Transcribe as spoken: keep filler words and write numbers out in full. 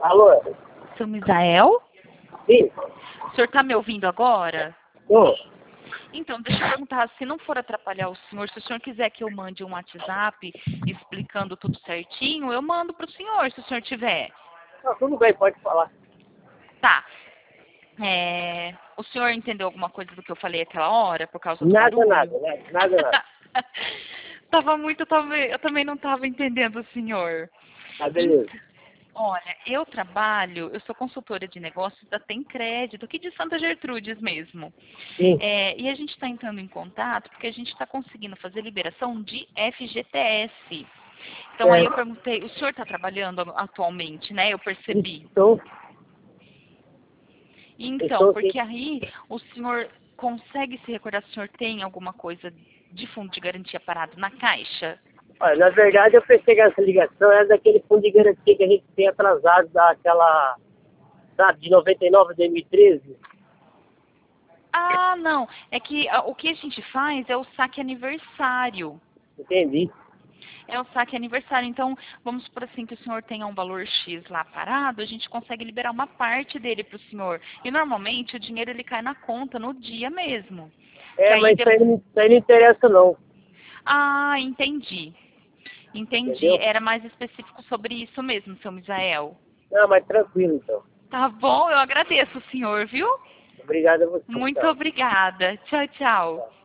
Alô? Seu Misael? Sim. O senhor está me ouvindo agora? Tô. Então, deixa eu perguntar, se não for atrapalhar o senhor, se o senhor quiser que eu mande um WhatsApp explicando tudo certinho, eu mando para o senhor, se o senhor tiver. Não, tudo bem, pode falar. Tá. É, o senhor entendeu alguma coisa do que eu falei aquela hora, por causa do Nada, barulho? nada, nada, nada, nada. Tava muito, também, eu também não estava entendendo o senhor. Tá, beleza. Ent- Olha, eu trabalho, eu sou consultora de negócios da Tem Crédito, aqui de Santa Gertrudes mesmo. Sim. É, e a gente está entrando em contato porque a gente está conseguindo fazer liberação de F G T S. Então aí eu É, perguntei, o senhor está trabalhando atualmente, né? Eu percebi. estou, Então, estou sim. porque aí o senhor consegue se recordar se o senhor tem alguma coisa de fundo de garantia parado na caixa? Olha, na verdade, eu pensei que essa ligação era daquele fundo de garantia que a gente tem atrasado daquela, sabe, de noventa e nove a dois mil e treze. Ah, não. É que ah, o que a gente faz é o saque aniversário. Entendi. É o saque aniversário. Então, vamos supor assim que o senhor tenha um valor X lá parado, a gente consegue liberar uma parte dele para o senhor. E normalmente o dinheiro ele cai na conta no dia mesmo. Que É, aí mas isso de- aí, não- isso aí não interessa não, Ah, entendi. Entendi. entendeu? Era mais específico sobre isso mesmo, seu Misael. Não, mas tranquilo então. Tá bom, eu agradeço o senhor, viu? Obrigado a você, Muito então. obrigada. Tchau, tchau.